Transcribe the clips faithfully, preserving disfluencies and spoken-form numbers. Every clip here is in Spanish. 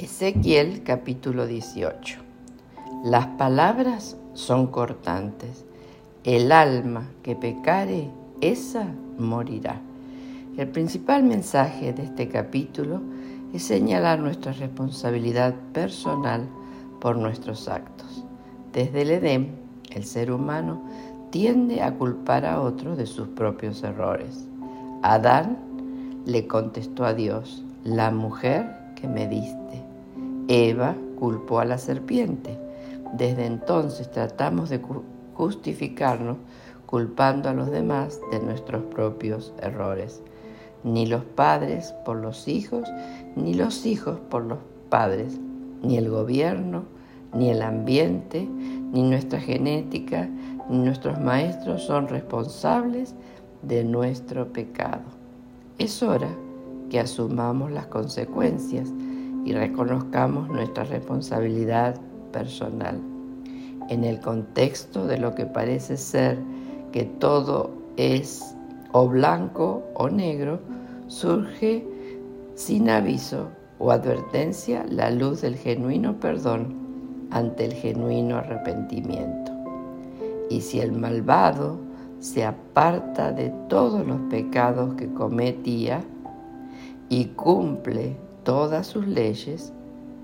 Ezequiel capítulo dieciocho. Las palabras son cortantes. El alma que pecare, esa morirá. El principal mensaje de este capítulo es señalar nuestra responsabilidad personal por nuestros actos. Desde el Edén, el ser humano tiende a culpar a otro de sus propios errores. Adán le contestó a Dios: la mujer que me diste. Eva culpó a la serpiente. Desde entonces tratamos de justificarnos culpando a los demás de nuestros propios errores. Ni los padres por los hijos, ni los hijos por los padres, ni el gobierno, ni el ambiente, ni nuestra genética, ni nuestros maestros son responsables de nuestro pecado. Es hora que asumamos las consecuencias y reconozcamos nuestra responsabilidad personal. En el contexto de lo que parece ser que todo es o blanco o negro, surge sin aviso o advertencia la luz del genuino perdón ante el genuino arrepentimiento. Y si el malvado se aparta de todos los pecados que cometía y cumple todas sus leyes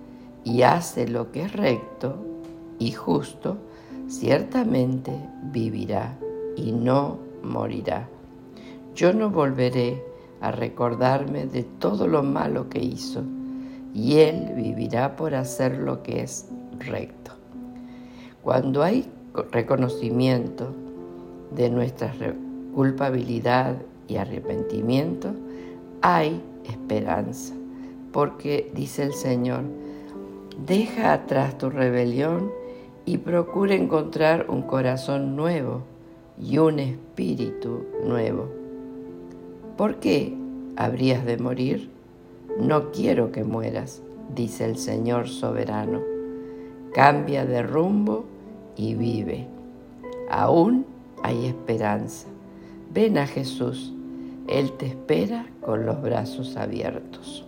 y hace lo que es recto y justo, ciertamente vivirá y no morirá. Yo no volveré a recordarme de todo lo malo que hizo, y él vivirá por hacer lo que es recto. Cuando hay reconocimiento de nuestra culpabilidad y arrepentimiento, hay esperanza, porque dice el Señor: deja atrás tu rebelión y procura encontrar un corazón nuevo y un espíritu nuevo. ¿Por qué habrías de morir? No quiero que mueras, dice el Señor soberano. Cambia de rumbo y vive. Aún hay esperanza. Ven a Jesús. Él te espera con los brazos abiertos.